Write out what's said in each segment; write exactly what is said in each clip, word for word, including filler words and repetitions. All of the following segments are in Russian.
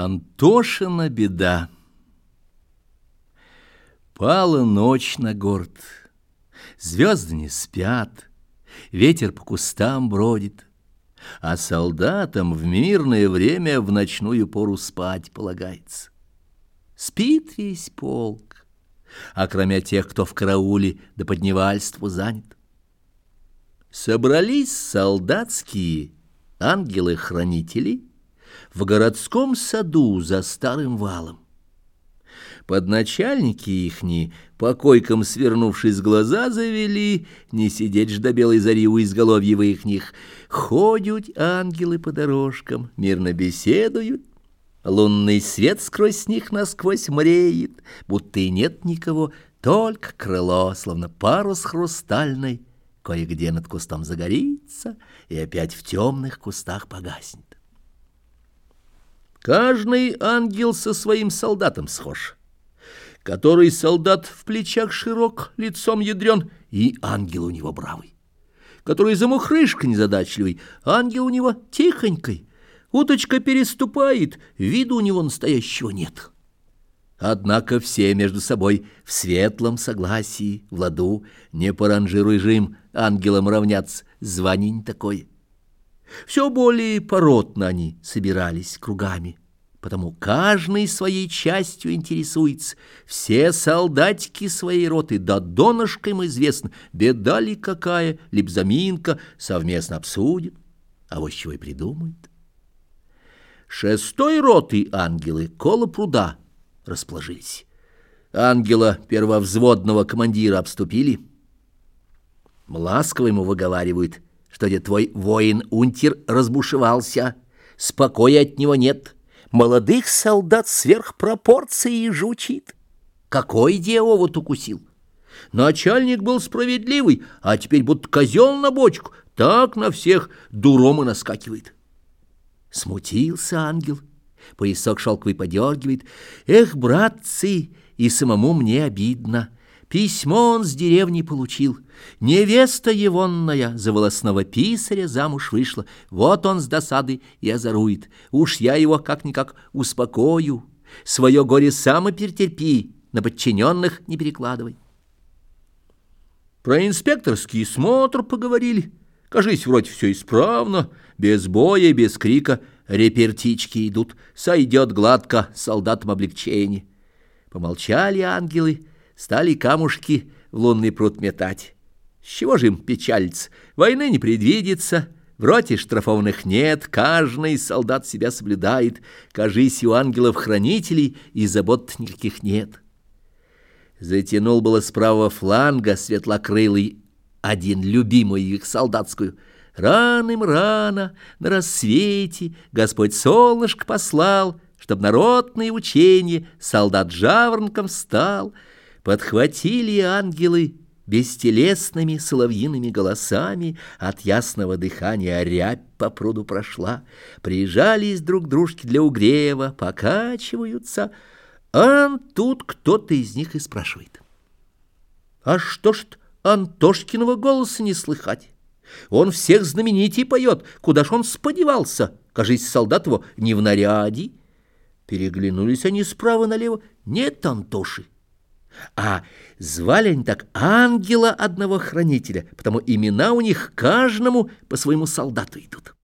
Антошина беда. Пала ночь на город, звезды не спят, ветер по кустам бродит, а солдатам в мирное время в ночную пору спать полагается. Спит весь полк, а кроме тех, кто в карауле да подневальству занят. Собрались солдатские ангелы-хранители в городском саду за старым валом. Подначальники ихни, по койкам свернувшись, глаза завели, не сидеть ж до белой зари у изголовьев ихних. Ходят ангелы по дорожкам, мирно беседуют, лунный свет сквозь них насквозь мреет, будто и нет никого, только крыло, словно парус хрустальный, кое-где над кустом загорится и опять в темных кустах погаснет. Каждый ангел со своим солдатом схож. Который солдат в плечах широк, лицом ядрен, и ангел у него бравый. Который замухрышка незадачливый, ангел у него тихонькой. Уточка переступает, виду у него настоящего нет. Однако все между собой в светлом согласии, в ладу, не по ранжируй ангелам равняться, звание не такое. Все более поротно они собирались кругами, потому каждый своей частью интересуется. Все солдатики своей роты, да донышко им известно, беда ли какая, либо заминка, совместно обсудят, а вот чего и придумают. Шестой роты ангелы коло пруда расположились. Ангела первовзводного командира обступили. Ласково ему выговаривают, что где твой воин-унтер разбушевался, спокоя от него нет, молодых солдат сверх пропорции жучит. Какой дьявол укусил? Начальник был справедливый, а теперь будто козел на бочку, так на всех дуром и наскакивает. Смутился ангел, поясок шелковый подергивает. Эх, братцы, и самому мне обидно. Письмо он с деревни получил. Невеста егонная за волосного писаря замуж вышла. Вот он с досады и озорует. Уж я его как-никак успокою. Свое горе сам и перетерпи, на подчиненных не перекладывай. Про инспекторский смотр поговорили. Кажись, вроде все исправно, без боя, без крика. Репертички идут, сойдет гладко солдатам облегчение. Помолчали ангелы, стали камушки в лунный пруд метать. С чего же им печалиться? Войны не предвидится, в роте штрафованных нет, каждый солдат себя соблюдает. Кажись, у ангелов-хранителей и забот никаких нет. Затянул было с правого фланга светлокрылый один любимую их солдатскую. Раным рано, на рассвете, Господь солнышко послал, чтоб народные учения солдат жаворонком стал. Подхватили ангелы бестелесными соловьиными голосами, от ясного дыхания рябь по пруду прошла. Прижались друг к дружке для угрева, покачиваются, а тут кто-то из них и спрашивает: а что ж Антошкиного голоса не слыхать? Он всех знаменитей поет, куда ж он сподевался? Кажись, солдат его не в наряде. Переглянулись они справа налево, нет Антоши. А звали они так ангела одного хранителя, потому имена у них каждому по своему солдату идут.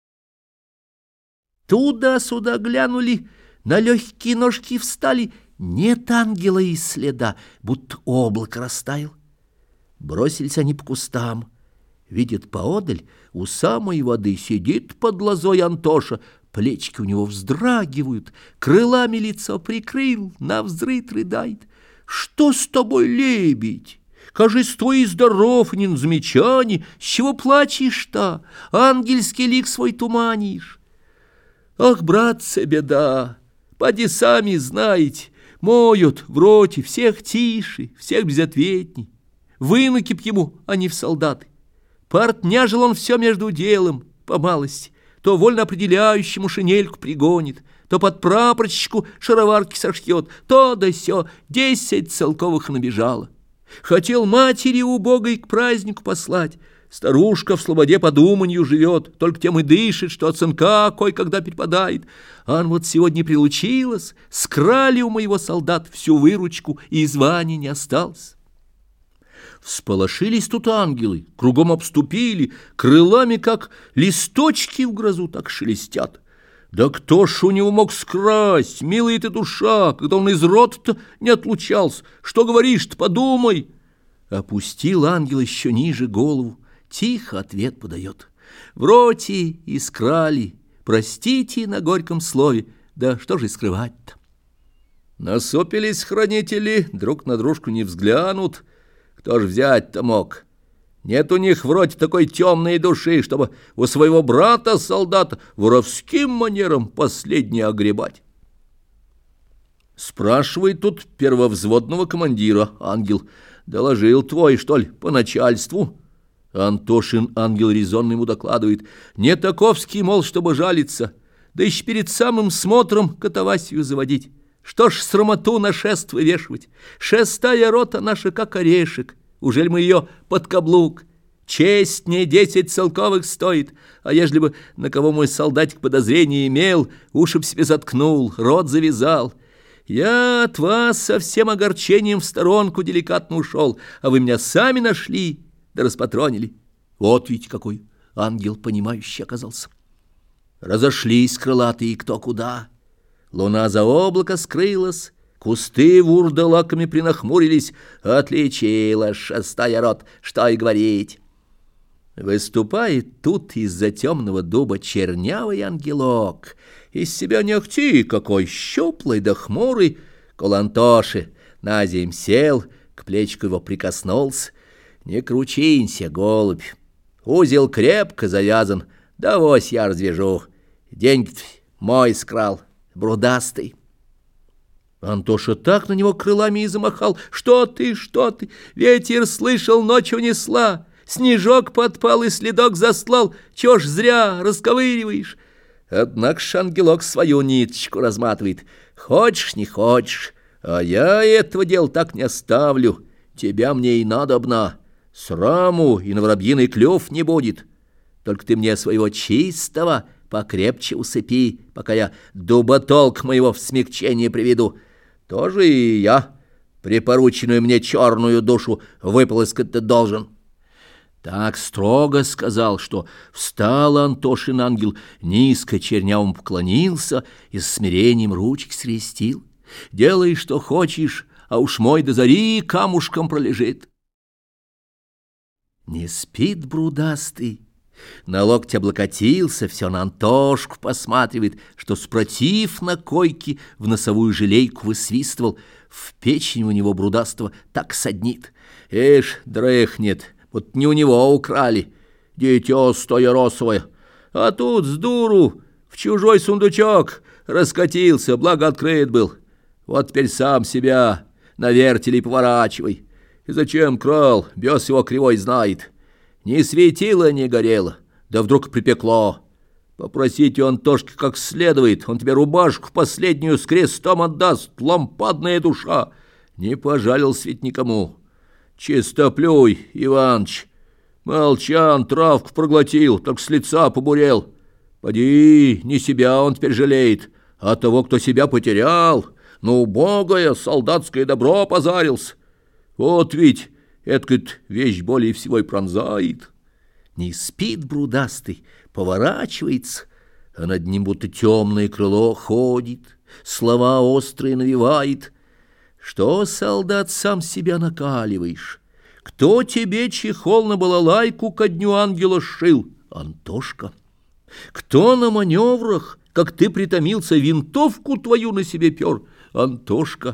Туда-сюда глянули, на легкие ножки встали, нет ангела и следа, будто облако растаял. Бросились они по кустам. Видит поодаль, у самой воды сидит под лозой Антоша, плечики у него вздрагивают, крылами лицо прикрыл, навзрыд рыдает. Что с тобой, лебедь? Кажись, твой здоров, не на замечании, с чего плачешь-то? Ангельский лик свой туманишь. Ах, братцы, беда, поди сами знаете, моют в роте всех тише, всех безответней. Вынуки б ему, а не в солдаты. Портняжил он все между делом, по малости, то вольно определяющему шинельку пригонит, то под прапорщику шароварки сошьет, то да сё, десять целковых набежало. Хотел матери убогой к празднику послать, Старушка в слободе по думанью живет, только тем и дышит, что от сынка кой-когда перепадает. Ан вот сегодня прилучилась, скрали у моего солдат всю выручку, и звания не осталось. Всполошились тут ангелы, кругом обступили, крылами, как листочки в грозу, так шелестят. Да кто ж у него мог скрасть, милая ты душа, когда он из рота-то не отлучался? Что говоришь-то, подумай. Опустил ангел еще ниже голову, тихо ответ подает. В роте искрали, простите на горьком слове, да что же скрывать-то? Насупились хранители, друг на дружку не взглянут. Кто ж взять-то мог? Нет у них вроде такой темной души, чтобы у своего брата-солдата воровским манером последнее огребать. Спрашивает тут первовзводного командира ангел: доложил твой, что ли, по начальству? Антошин ангел резонно ему докладывает: не таковский, мол, чтобы жалиться, да еще перед самым смотром катавасию заводить. Что ж срамоту на шест вывешивать? Шестая рота наша как орешек. Ужель мы ее под каблук? Честь не десять целковых стоит, а ежели бы на кого мой солдатик подозрение имел, уши б себе заткнул, рот завязал. Я от вас со всем огорчением в сторонку деликатно ушел, а вы меня сами нашли да распатронили. Вот ведь какой ангел понимающий оказался. Разошлись крылатые кто куда. Луна за облако скрылась, кусты вурдалаками принахмурились, отличила шестая рот, что и говорить. Выступает тут из-за темного дуба чернявый ангелок, из себя не ахти какой, щуплый да хмурый, кол Антоши на земь сел, к плечику его прикоснулся. Не кручинься, голубь, узел крепко завязан, да вось я развяжу, деньги-то мой скрал, брудастый. Антоша так на него крылами и замахал: что ты, что ты, ветер слышал, ночь унесла, снежок подпал и следок заслал, чего ж зря расковыриваешь? Однако ж ангелок свою ниточку разматывает: хочешь, не хочешь, а я этого дела так не оставлю, тебя мне и надобно, сраму и на воробьиный клюв не будет, только ты мне своего чистого покрепче усыпи, пока я дуботолк моего в смягчение приведу. Тоже и я припорученную мне черную душу выполоскать-то должен. Так строго сказал, что встал Антошин ангел, низко чернявому поклонился и с смирением ручки скрестил. Делай, что хочешь, а уж мой до зари камушком пролежит. Не спит брудастый, на локте облокотился, все на Антошку посматривает, что спротив на койке в носовую желейку высвистывал. В печень у него брудастого так саднит. Эш, дрыхнет, вот не у него украли, дитё стояросовое. А тут с дуру в чужой сундучок раскатился, благо открыт был. Вот теперь сам себя на вертеле поворачивай. И зачем крал, бес его кривой знает. Не светило, не горело, да вдруг припекло. Попросите у Антошки как следует, он тебе рубашку последнюю с крестом отдаст, лампадная душа. Не пожалился ведь никому. Чистоплюй, Иваныч, молчан, травку проглотил, только с лица побурел. Поди, не себя он теперь жалеет, а того, кто себя потерял, на убогое солдатское добро позарился. Вот ведь эткая вещь более всего и пронзает. Не спит брудастый, поворачивается, а над ним будто темное крыло ходит, слова острые навевает. Что, солдат, сам себя накаливаешь? Кто тебе чехол на балалайку ко дню ангела сшил? Антошка. Кто на маневрах, как ты притомился, винтовку твою на себе пер? Антошка.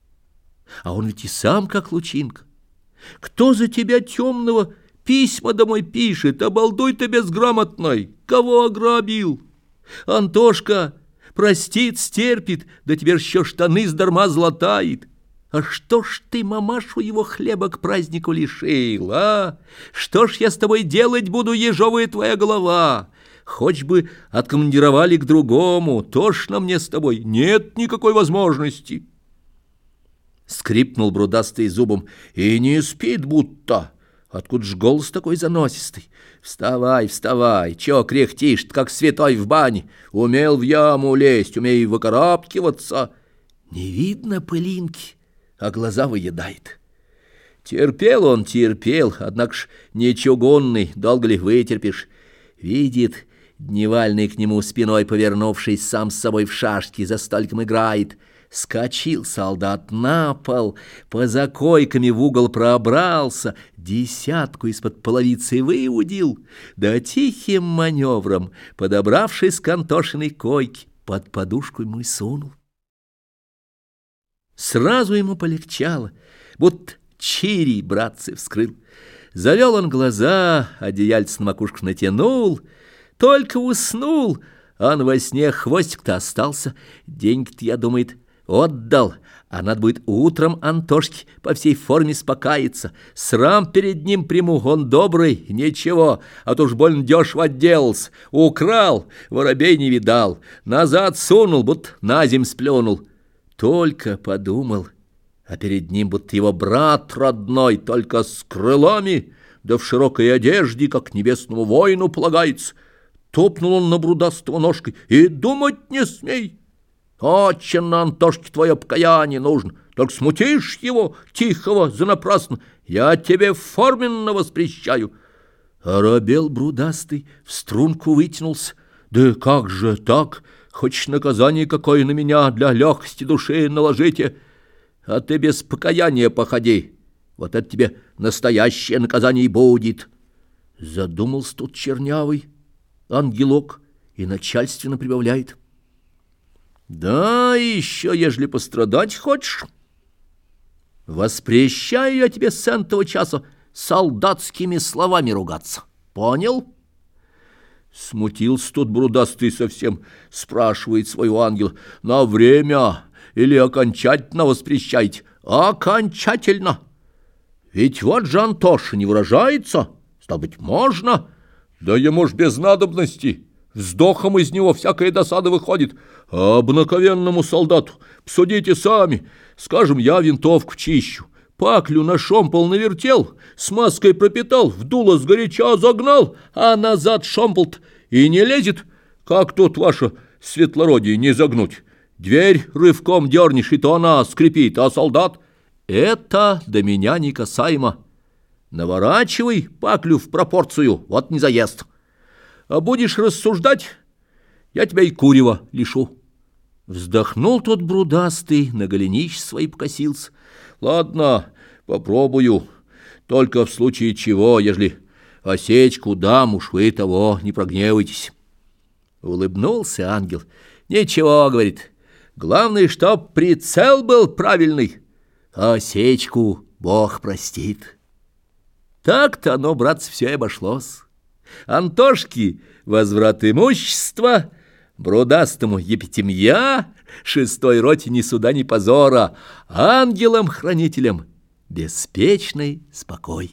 А он ведь и сам как лучинка. Кто за тебя темного письма домой пишет, обалдуй ты безграмотной? Кого ограбил? Антошка простит, стерпит, да теперь еще штаны сдарма златает. А что ж ты мамашу его хлеба к празднику лишил, а? Что ж я с тобой делать буду, ежовая твоя голова? Хоть бы откомандировали к другому, тошно мне с тобой, нет никакой возможности. Скрипнул брудастый зубом: и не спит будто. Откуда ж голос такой заносистый? Вставай, вставай, чё кряхтишь, как святой в бане? Умел в яму лезть, умей выкарабкиваться. Не видно пылинки, а глаза выедает. Терпел он, терпел, однако ж не чугунный, долго ли вытерпишь? Видит, дневальный к нему спиной повернувшись, сам с собой в шашки за столиком играет. Скочил солдат на пол, по закойками в угол пробрался, десятку из-под половицы выудил, да тихим маневром, подобравшись к Антошиной койке, под подушку ему и сунул. Сразу ему полегчало, будто чирий, братцы, вскрыл. Завел он глаза, одеяльце на макушку натянул, только уснул, а он во сне хвостик-то остался, деньги-то, я думает, отдал, а надо будет утром Антошке по всей форме спокаяться. Срам перед ним приму, он добрый, ничего, а то уж больно дешево отделался. Украл, воробей не видал, назад сунул, будто на земь сплюнул. Только подумал, а перед ним будто его брат родной, только с крылами, да в широкой одежде, как небесному воину полагается. Топнул он на брудастого ножкой и думать не смей. Очень на Антошке твое покаяние нужно, только смутишь его, тихого, занапрасно, я тебе форменно воспрещаю. Оробел брудастый, в струнку вытянулся. Да как же так? Хочешь наказание какое на меня для легкости души наложите? А ты без покаяния походи, вот это тебе настоящее наказание будет. Задумался тут чернявый ангелок и начальственно прибавляет. Да, еще, ежели пострадать хочешь, воспрещаю я тебе с этого часа солдатскими словами ругаться. Понял? Смутился тут брудастый совсем, спрашивает своего ангела: на время или окончательно воспрещаете? Окончательно. Ведь вот же Антоша не выражается, стало быть, можно. Да ему ж без надобности. Вздохом из него всякая досада выходит. А обыкновенному солдату посудите сами. Скажем, я винтовку чищу, паклю на шомпол навертел, смазкой пропитал, в дуло сгоряча загнал, а назад шомпол и не лезет. Как тут ваше светлородие не загнуть? Дверь рывком дернешь, и то она скрипит, а солдат — это до меня не касаемо. Наворачивай паклю в пропорцию, вот не заест. А будешь рассуждать, я тебя и курева лишу. Вздохнул тот брудастый, на голенищ свои покосился. Ладно, попробую, только в случае чего, ежели осечку дам, уж вы того не прогневайтесь. Улыбнулся ангел. Ничего, говорит, главное, чтоб прицел был правильный, а осечку Бог простит. Так-то оно, братцы, все и обошлось. Антошке возврат имущества, брудастому епитемья, шестой роте ни суда, ни позора, ангелам-хранителям беспечный спокой.